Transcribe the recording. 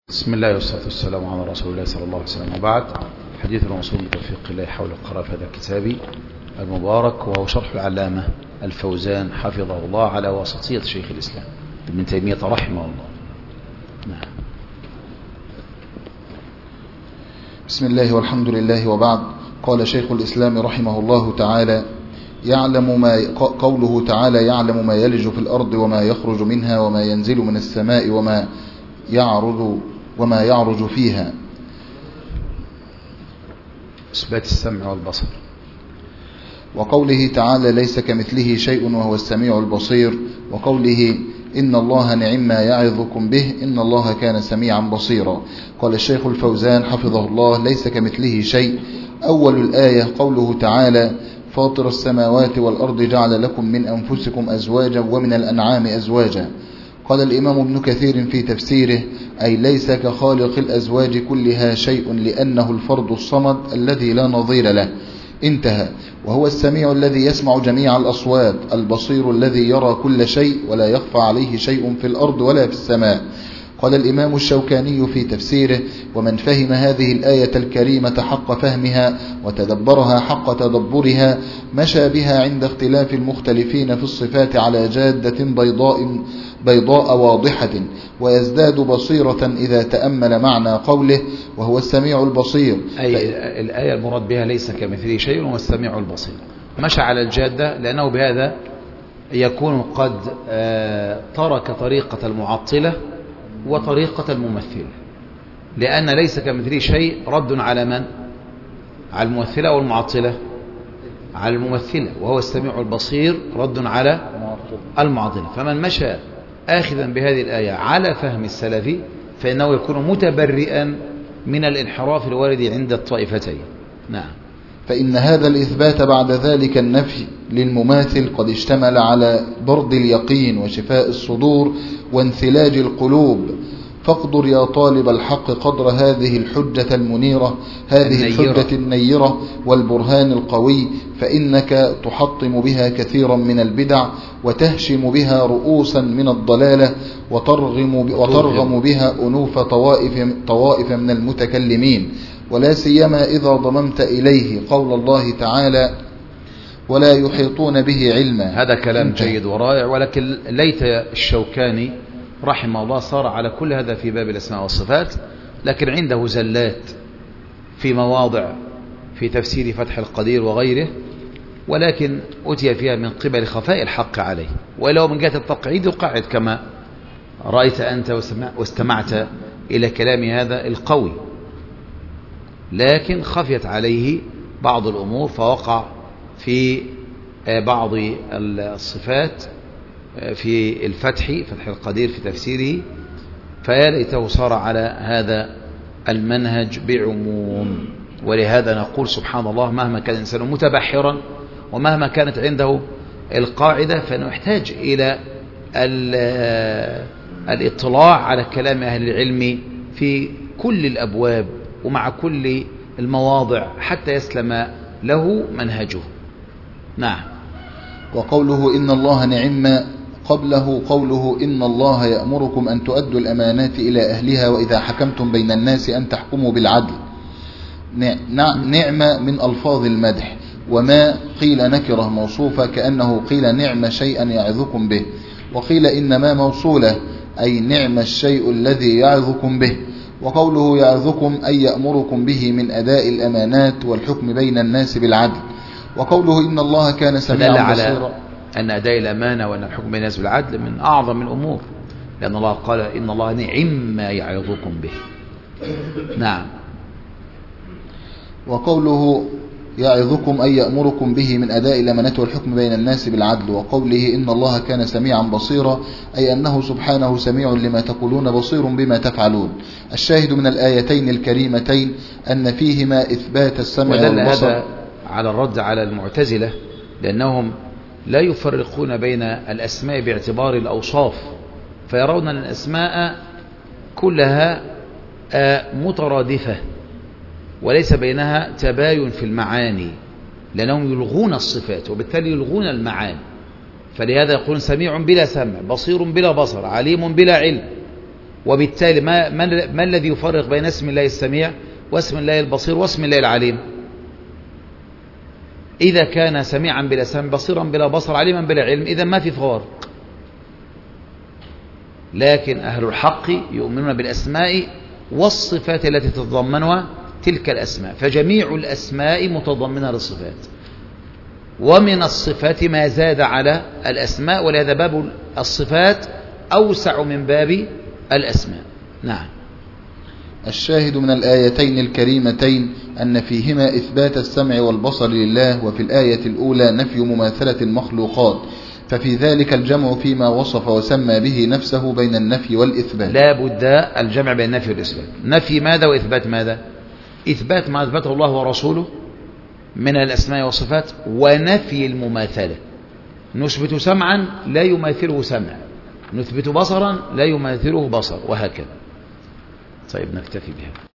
بسم الله والصلاة والسلام على رسول الله صلى الله عليه وسلم. وبعد، حديث الرسول بتوفيق الله حول القراءة في هذا الكتاب المبارك، وهو شرح العلامة الفوزان حفظه الله على وسطية شيخ الإسلام ابن تيمية رحمه الله. نعم. بسم الله والحمد لله وبعد. قال شيخ الإسلام رحمه الله تعالى: قوله تعالى: يعلم ما يلج في الأرض وما يخرج منها وما ينزل من السماء وما يعرج فيها. إثبات السمع والبصر. وقوله تعالى: ليس كمثله شيء وهو السميع البصير. وقوله: إن الله نعم ما يعظكم به إن الله كان سميعا بصيرا. قال الشيخ الفوزان حفظه الله: ليس كمثله شيء. أول الآية قوله تعالى: فاطر السماوات والأرض جعل لكم من أنفسكم أزواجا ومن الأنعام أزواجا. قال الإمام ابن كثير في تفسيره: أي ليس كخالق الأزواج كلها شيء، لأنه الفرد الصمد الذي لا نظير له. انتهى. وهو السميع الذي يسمع جميع الأصوات، البصير الذي يرى كل شيء ولا يخفى عليه شيء في الأرض ولا في السماء. قال الإمام الشوكاني في تفسيره: ومن فهم هذه الآية الكريمة حق فهمها وتدبرها حق تدبرها مشى بها عند اختلاف المختلفين في الصفات على جادة بيضاء واضحة، ويزداد بصيرة إذا تأمل معنى قوله: وهو السميع البصير. أي الآية المراد بها ليس كمثله شيء وهو السميع البصير. مشى على الجادة لأنه بهذا يكون قد ترك طريقة المعطلة وطريقة الممثلة، لأن ليس كمثله شيء رد على من؟ على الممثلة والمعطلة، على الممثلة، وهو السميع البصير رد على المعطلة. فمن مشى آخذا بهذه الآية على فهم السلف فإنه يكون متبرئا من الانحراف الوارد عند الطائفتين. نعم. فإن هذا الإثبات بعد ذلك النفي للمماثل قد اشتمل على برد اليقين وشفاء الصدور وانثلاج القلوب. فاقدر يا طالب الحق قدر هذه الحجة المنيرة، هذه الحجة النيرة والبرهان القوي، فإنك تحطم بها كثيرا من البدع وتهشم بها رؤوسا من الضلالة وترغم بها أنوف طوائف من المتكلمين، ولا سيما إذا ضممت إليه قول الله تعالى: ولا يحيطون به علما. هذا كلام جيد ورائع، ولكن ليت الشوكاني رحمه الله صار على كل هذا في باب الأسماء والصفات، لكن عنده زلات في مواضع في تفسير فتح القدير وغيره، ولكن أتي فيها من قبل خفاء الحق عليه. ولو من جهة التقعيد يقعد كما رأيت أنت واستمعت إلى كلام هذا القوي، لكن خفيت عليه بعض الأمور فوقع في بعض الصفات في فتح القدير في تفسيره، فيا ليته صار على هذا المنهج بعموم. ولهذا نقول سبحان الله، مهما كان الإنسان متبحرا ومهما كانت عنده القاعدة فإنه يحتاج إلى الاطلاع على كلام أهل العلم في كل الأبواب ومع كل المواضع حتى يسلم له منهجه. نعم. وقوله إن الله نعم قبله قوله: إن الله يأمركم أن تؤدوا الأمانات إلى أهلها وإذا حكمتم بين الناس أن تحكموا بالعدل. نعم من ألفاظ المدح، وما قيل نكرة موصوفة كأنه قيل نعم شيئا يعظكم به، وقيل إنما موصولة أي نعم الشيء الذي يعظكم به. وقوله يعظكم أي يأمركم به من أداء الأمانات والحكم بين الناس بالعدل. وقوله إن الله كان سميعا بصيرا، أن أداء الأمانة وأن الحكم بين الناس بالعدل من أعظم الأمور، لأن الله قال إن الله نعم ما يعظكم به. نعم. وقوله يعظكم أي يأمركم به من أداء الأمانات والحكم بين الناس بالعدل. وقوله إن الله كان سميعا بصيرا أي أنه سبحانه سميع لما تقولون بصير بما تفعلون. الشاهد من الآيتين الكريمتين أن فيهما إثبات السمع والبصر. هذا على الرد على المعتزلة، لأنهم لا يفرقون بين الأسماء باعتبار الأوصاف، فيرون أن الأسماء كلها مترادفة وليس بينها تباين في المعاني، لأنهم يلغون الصفات وبالتالي يلغون المعاني. فلهذا يقولون سميع بلا سمع، بصير بلا بصر، عليم بلا علم. وبالتالي ما الذي يفرق بين اسم الله السميع واسم الله البصير واسم الله العليم؟ إذا كان سميعا بلا سمع، بصيرا بلا بصر، عليما بلا علم، إذا ما في فوارق. لكن أهل الحق يؤمنون بالأسماء والصفات التي تتضمنها تلك الأسماء، فجميع الأسماء متضمنة للصفات، ومن الصفات ما زاد على الأسماء، ولهذا باب الصفات أوسع من باب الأسماء. نعم. الشاهد من الآيتين الكريمتين أن فيهما إثبات السمع والبصر لله، وفي الآية الأولى نفي مماثلة المخلوقات، ففي ذلك الجمع فيما وصف وسمى به نفسه بين النفي والإثبات. لا بد الجمع بين النفي والإثبات. نفي ماذا وإثبات ماذا؟ إثبات ما أثبته الله ورسوله من الأسماء والصفات، ونفي المماثلة. نثبت سمعا لا يماثله سمع، نثبت بصرا لا يماثله بصر، وهكذا. طيب نكتفي بها.